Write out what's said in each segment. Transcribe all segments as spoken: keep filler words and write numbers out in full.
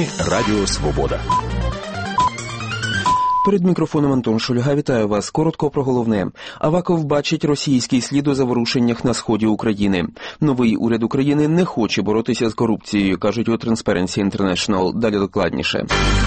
новини Радіо Свобода. Перед мікрофоном Антон Шульга. Вітаю вас. Коротко про головне. Аваков бачить російський слід у заворушеннях на сході України. Новий уряд України не хоче боротися з корупцією, кажуть у Transparency International. Далі докладніше.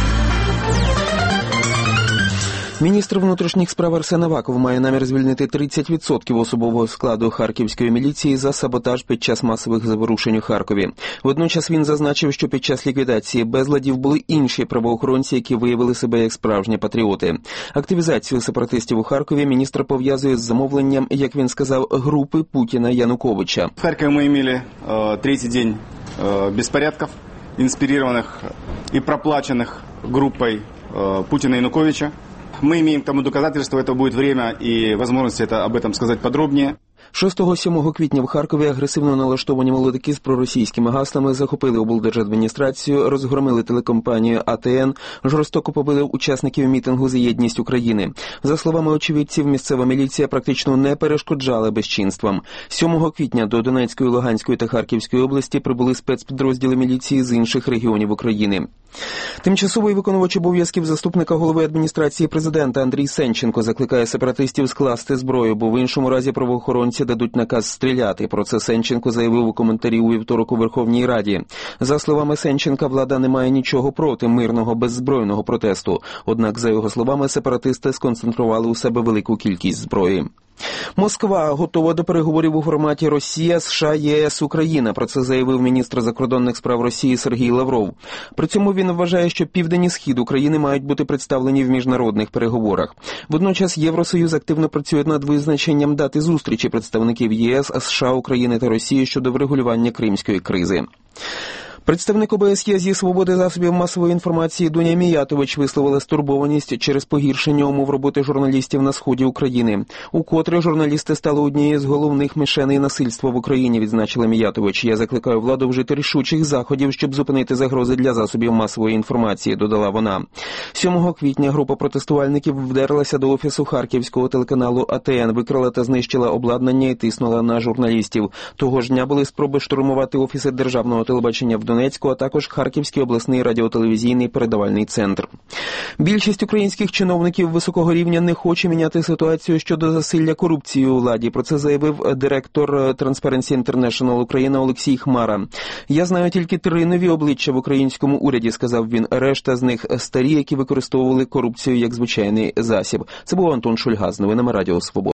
Міністр внутрішніх справ Арсен Аваков має намір звільнити тридцять відсотків особового складу харківської міліції за саботаж під час масових заворушень у Харкові. Водночас він зазначив, що під час ліквідації безладів були інші правоохоронці, які виявили себе як справжні патріоти. Активізацію сепаратистів у Харкові міністр пов'язує з замовленням, як він сказав, групи Путіна Януковича. В Харкові ми мали э, третій день э, безпорядків, інспірованих і проплачених групою э, Путіна Януковича. Мы имеем к тому доказательства, это будет время и возможность это, об этом сказать подробнее. шостого-сьомого квітня в Харкові агресивно налаштовані молодики з проросійськими гаслами захопили облдержадміністрацію, розгромили телекомпанію А Те Ен, жорстоко побили учасників мітингу «За єдність України». За словами очевидців, місцева міліція практично не перешкоджала безчинствам. сьомого квітня до Донецької, Луганської та Харківської області прибули спецпідрозділи міліції з інших регіонів України. Тимчасовий виконувач обов'язків заступника голови адміністрації президента Андрій Сенченко закликає сепаратистів скласти зброю, бо в іншому разі правоохоронці дадуть наказ стріляти. Про це Сенченко заявив у коментарі у вівторок у Верховній Раді. За словами Сенченка, влада не має нічого проти мирного беззбройного протесту. Однак, за його словами, сепаратисти сконцентрували у себе велику кількість зброї. Москва готова до переговорів у форматі Росія, США, Є Ес, Україна. Про це заявив міністр закордонних справ Росії Сергій Лавров. При цьому він вважає, що південь і схід України мають бути представлені в міжнародних переговорах. Водночас Євросоюз активно працює над визначенням дати зустрічі представників Є Ес, США, України та Росії щодо врегулювання кримської кризи. Представник О Бе Ес Є зі свободи засобів масової інформації Дуня Міятович висловила стурбованість через погіршення умов роботи журналістів на сході України. Укотре журналісти стали однією з головних мішеней насильства в Україні, відзначила Міятович. Я закликаю владу вжити рішучих заходів, щоб зупинити загрози для засобів масової інформації, додала вона. сьомого квітня група протестувальників вдерлася до офісу харківського телеканалу А Те Ен, викрала та знищила обладнання і тиснула на журналістів. Того ж дня були спроби штурмувати офіси державного телебачення в Донецьку, а також Харківський обласний радіотелевізійний передавальний центр. Більшість українських чиновників високого рівня не хоче міняти ситуацію щодо засилля корупції у владі. Про це заявив директор Transparency International Україна Олексій Хмара. Я знаю тільки три нові обличчя в українському уряді, сказав він. Решта з них старі, які використовували корупцію як звичайний засіб. Це був Антон Шульга з новинами Радіо Свобода.